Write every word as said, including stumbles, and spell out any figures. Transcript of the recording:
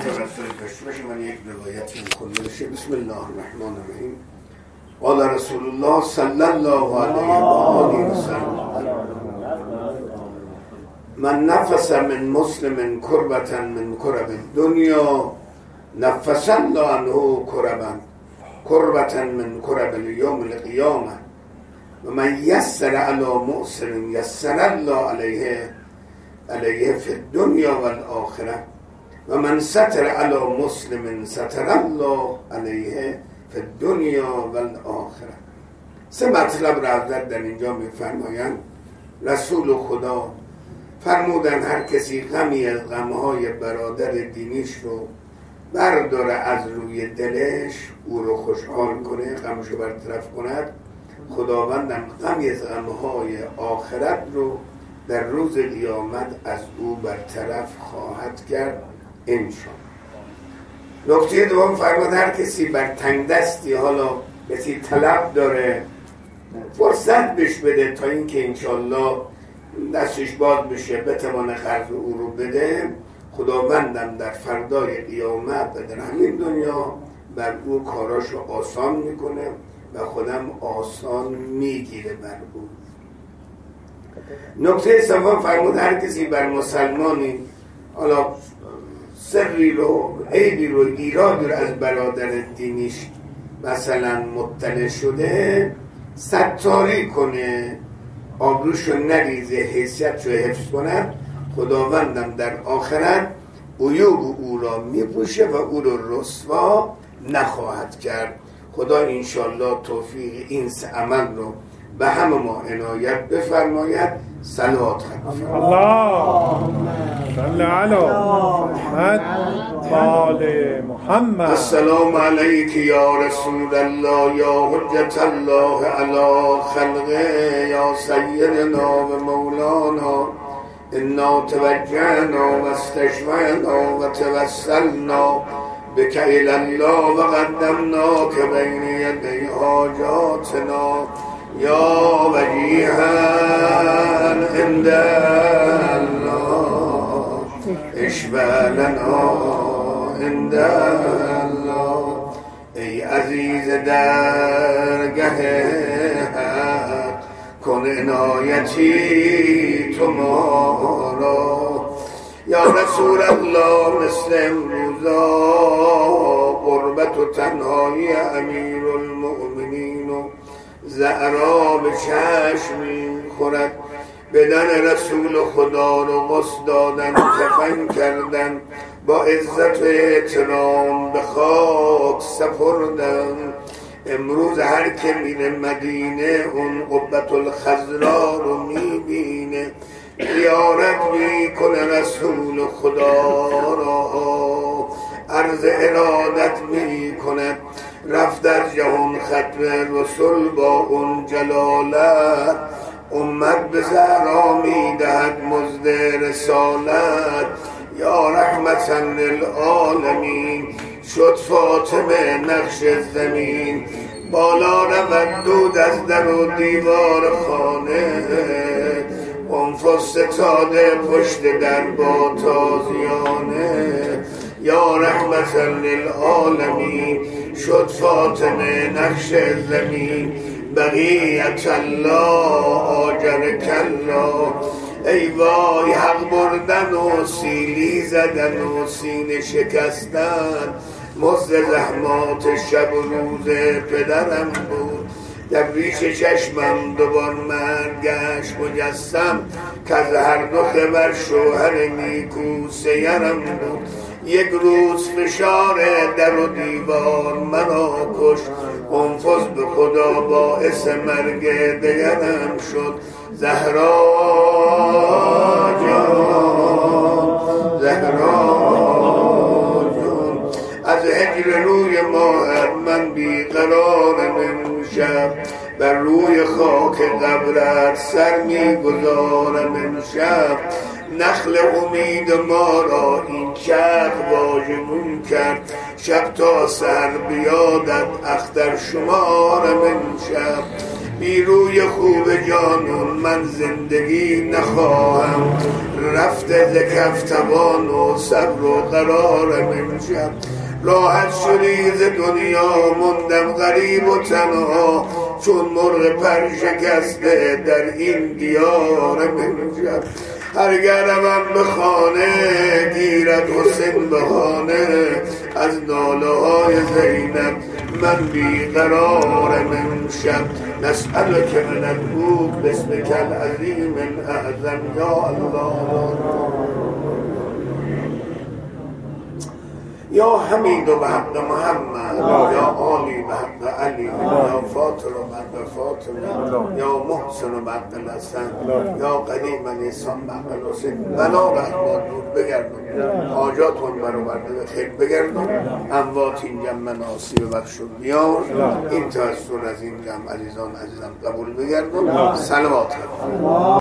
متوسل بشه من یک روایتی میخونده بشه. بسم الله الرحمن الرحیم. قال رسول الله صلی الله علیه و آله و سلم من نفس من مسلم کربتا من کرب الدنیا نفس الله عنه کربا کربتا من کرب اليوم القیامه و من یسر علی مؤسر یسر الله علیه علیه فی الدنیا و الاخره و من ستر علی مسلم ستر الله علیه فی الدنیا و الاخره. سه مطلب را حضرت در اینجا میفرمایند. رسول خدا فرمودن هر کسی غمی از غمهای برادر دینیش رو برداره از روی دلش، او رو خوشحال کنه، غمش رو برطرف کند، خداوندم غمی از غمهای آخرت رو در روز قیامت از او برطرف خواهد کرد انشاءالله. نکته دوم فرمود هر کسی بر تنگ دستی حالا کسی طلب داره فرصت بهش بده تا اینکه انشاءالله دستش باز بشه بتوانه قرض او رو بده، خداوندم در فردای قیامت و در همین دنیا بر او کاراشو آسان میکنه و خودم آسان میگیره بر او. نکته سوم فرمود هر کسی بر مسلمانی حالا سری رو عیبی رو ایرادی رو از برادر دینیش مثلا مطلع شده ستاری کنه، آبروشو نریزه، حیثیتشو حفظ کنه، خداوندم در آخرت عیوب او را میپوشه و او رو رسوا نخواهد کرد. خدا انشالله توفیق این سه عمل رو به همه ما عنایت بفرماید. صلوات خدا. اللهم صل علی محمد و آل محمد. السلام علیک یا رسول الله یا حجت الله علی خلقه یا سیدنا و مولانا انا توجهنا و استشفعنا و توسلنا بک الی الله و قدمناک بین یدی حاجاتنا یا وجیها عند الله اشفع لنا عند الله. ای عزیز درگه حق کن عنایتی تو ما را. یا رسول الله مثل امروزا قربت و تنهایی امیر المؤمنین و زهرا به چشم خورد، بدن رسول خدا رو غسل دادن، کفن کردن، با عزت و احترام به خاک سپردن. امروز هر که میره مدینه اون قبة الخضرا رو میبینه، زیارت میکنه رسول خدا را، عرض ارادت میکنه. رفت از جهان ختم رسول با اون جلالت، امت به زهرا میدهد مزد رسالت. یا رحمتا للعالمین شد فاطمه نقش زمین، بالا رود دود از در و دیوار خانه، انفس ستاده پشت در با تازیانه. یا رحمتا للعالمین شد فاطمه نقش زمین، بقیت الله آجر کلا. ای وای حق بردن و سیلی زدن و سینه شکستن، مزد زحمات شب و روز پدرم بود. در ریش چشمم دوبار مرگ گشت مجسم، که از هر دو خبر شوهر نیکو سیرم بود. یک روز فشار در و دیوار منو کش، انفس به خدا باعث مرگ دیگرم شد. زهرا جان زهرا جان از هجر روی ماهت من بیقرارم امشب، بر روی خاک قبرت سر میگذارم امشب. نخل امید ما را این چرخ واژگون کرد، شب تا سر بیادت اختر شمارم امشب. بی روی خوب جانون من زندگی نخواهم رفته ز کف توان و صبر و قرار من شب راحت شدی ز دنیا مندم غریب و تنها چون مرغ پر شکسته در این دیار من شب هرگر روم به خانه گیرد حسین بهانه از ناله های زینب من بیقرار من شب نسألک من الحب باسمک العظیم الاعظم یا الله یا حمید و به حق محمد یا آلی به حق علی یا فاطر و به حق فاطمه یا محسن و به حق الحسن یا قدیم نیسان به حق الحسین بنا رحمان نور بگردون حاجاتون برآورده به خیر بگردون اموات این جمع مناسی ببخشون بیار این توسل از این جمع عزیزان عزیزم قبول بگردون صلوات